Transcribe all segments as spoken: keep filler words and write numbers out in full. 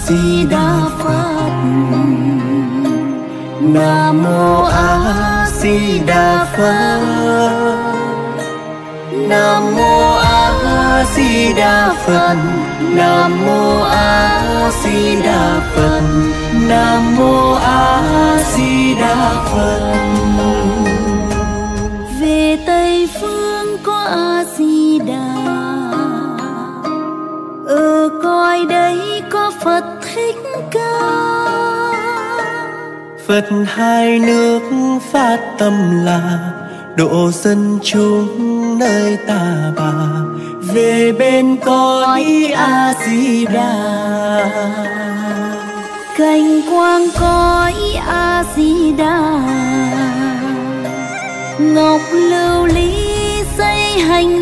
Di Đà Phật. Nam mô A Di Đà Phật. Nam mô A Di Đà Phật. Nam mô A Di Đà Phật. Nam mô A Di Đà Phật. Về Tây phương có A Di Đà, ở cõi đấy có Phật Thích Ca. Phật hai nước phát tâm là độ dân chúng nơi Ta Bà về bên cõi A Di Đà. Cảnh quang cõi A Di Đà, ngọc lưu ly xây hành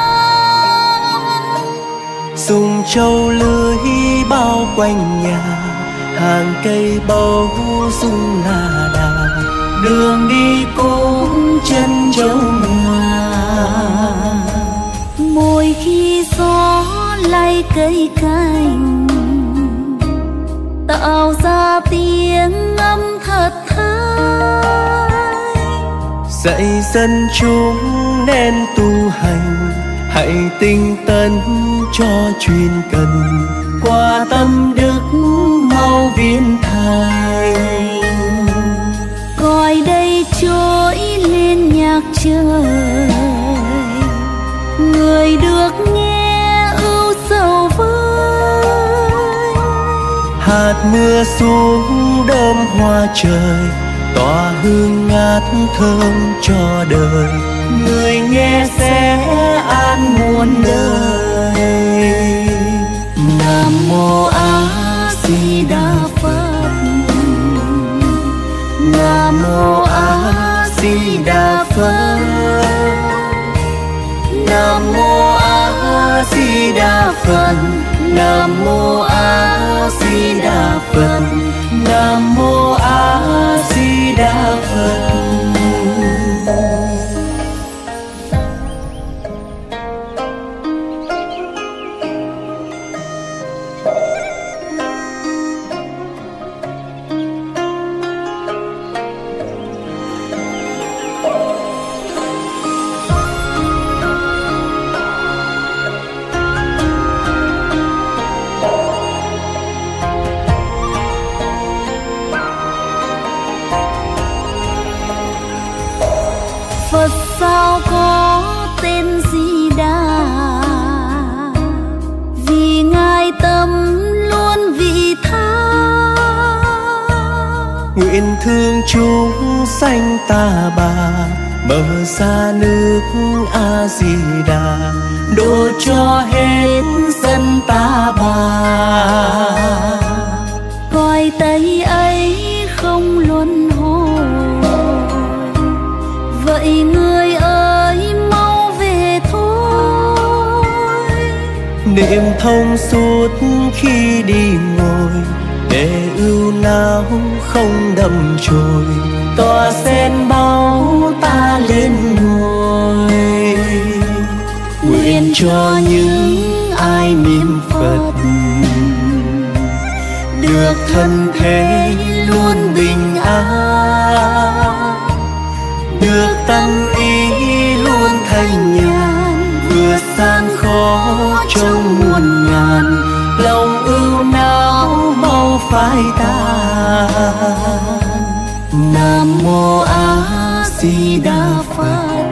lang. Dùng châu lưới bao quanh nhà, hàng cây bầu dung là đà. Đường đi cũng chân châu hòa, mỗi khi gió lay cây cành, tạo ra tiếng âm thật thai. Dạy dân chúng nên tu hành, hãy tinh tấn cho chuyên cần. Qua tâm đức mau viên thành, cõi đây trỗi lên nhạc trời. Người được nghe ưu sầu vơi, hạt mưa xuống đơm hoa trời, tỏa hương ngát thơm cho đời. Người nghe sẽ an muôn đời. Nam mô A Di Đà Phật. Nam mô A Di Đà Phật. Nam mô A Di Đà Phật. Nam mô A Di Đà Phật. Nam mô A Di Đà Phật. Phật sao có tên Di Đà, vì Ngài tâm luôn vị tha. Nguyện thương chúng sanh Ta Bà, mở ra nước A Di Đà, độ cho hết dân Ta Bà. Cõi Tây ấy không luân hồi, vậy người ơi mau về thôi. Niệm thông suốt khi đi ngồi, để ưu não không đậm trôi. Tòa sen bao ta lên ngồi, nguyện cho những ai niệm Phật được thân thế luôn bình an, được tâm ý luôn thanh nhàn, vượt gian khó trong muôn ngàn. Lòng ưu não mau phai tan. Nam mô A Di Đà Phật.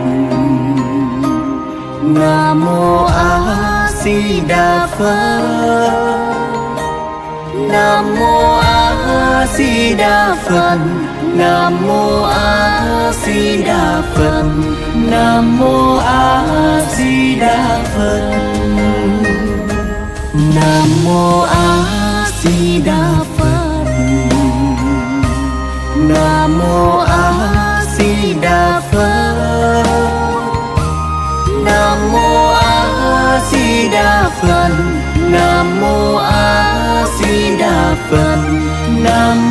Nam mô A Di Đà Phật. Nam mô A Di Đà Phật. Nam mô A Di Đà Phật. Nam mô A Di Đà Phật. Nam mô A Di Đà Phật. Nam mô A Di Đà Phật. Nam mô A Di Đà Phật. Nam mô A Di Đà Phật. Nam